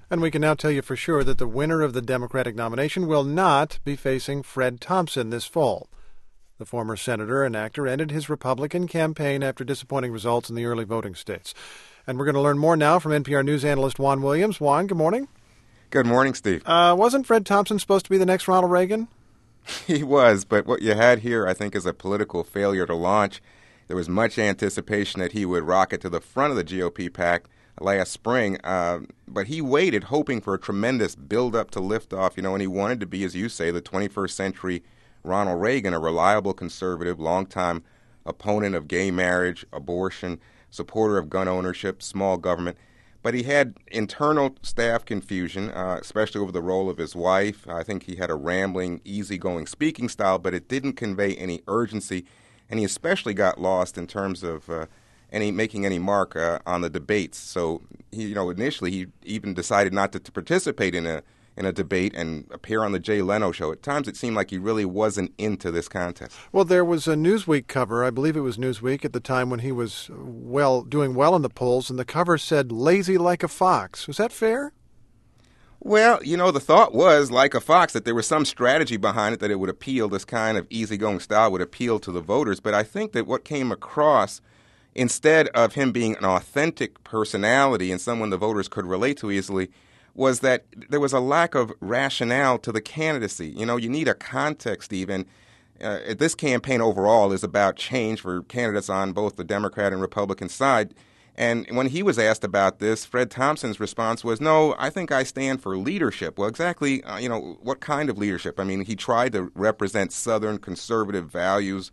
And we can now tell you for sure that the winner of the Democratic nomination will not be facing Fred Thompson this fall. The former senator and actor ended his Republican campaign after disappointing results in the early voting states. And we're going to learn more now from NPR News analyst Juan Williams. Juan, good morning. Good morning, Steve. Wasn't Fred Thompson supposed to be the next Ronald Reagan? He was, but what you had here, I think, is a political failure to launch. There was much anticipation that he would rocket to the front of the GOP pack last spring, but he waited, hoping for a tremendous build-up to liftoff, and he wanted to be, as you say, the 21st century Ronald Reagan, a reliable conservative, longtime opponent of gay marriage, abortion, supporter of gun ownership, small government. But he had internal staff confusion, especially over the role of his wife. I think he had a rambling, easygoing speaking style, but it didn't convey any urgency. And he especially got lost in terms of making any mark on the debates. So he, initially he even decided not to participate in a debate and appear on the Jay Leno show. At times it seemed like he really wasn't into this contest. Well, there was a Newsweek cover, I believe it was Newsweek at the time when he was doing well in the polls, and the cover said, "Lazy like a fox." Was that fair? Well, the thought was, like a fox, that there was some strategy behind it, that it would appeal, this kind of easygoing style would appeal to the voters. But I think that what came across, instead of him being an authentic personality and someone the voters could relate to easily, was that there was a lack of rationale to the candidacy. You need a context even. This campaign overall is about change for candidates on both the Democrat and Republican side. And when he was asked about this, Fred Thompson's response was, "No, I think I stand for leadership." Well, exactly, what kind of leadership? I mean, he tried to represent Southern conservative values,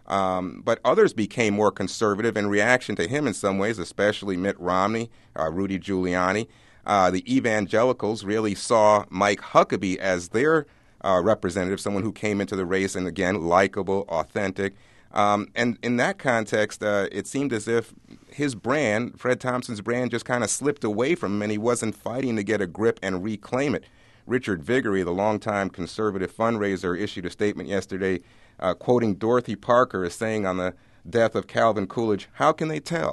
but others became more conservative in reaction to him in some ways, especially Mitt Romney, Rudy Giuliani. The evangelicals really saw Mike Huckabee as their representative, someone who came into the race and, again, likable, authentic. And in that context, it seemed as if his brand, Fred Thompson's brand, just kind of slipped away from him, and he wasn't fighting to get a grip and reclaim it. Richard Viguerie, the longtime conservative fundraiser, issued a statement yesterday quoting Dorothy Parker as saying on the death of Calvin Coolidge, "How can they tell?"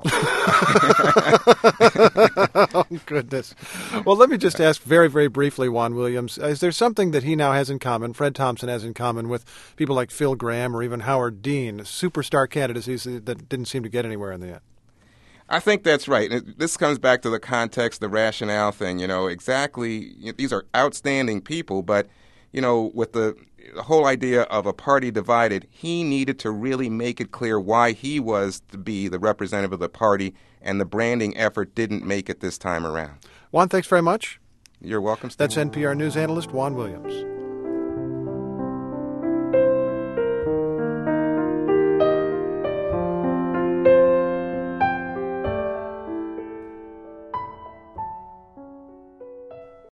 Oh, goodness. Well, let me just ask very, very briefly, Juan Williams, is there something that he now has in common, Fred Thompson has in common with people like Phil Gramm or even Howard Dean, superstar candidacies that didn't seem to get anywhere in the end? I think that's right. This comes back to the context, the rationale thing. Exactly. These are outstanding people, but, with the whole idea of a party divided, he needed to really make it clear why he was to be the representative of the party, and the branding effort didn't make it this time around. Juan, thanks very much. You're welcome, Steve. That's NPR News analyst Juan Williams.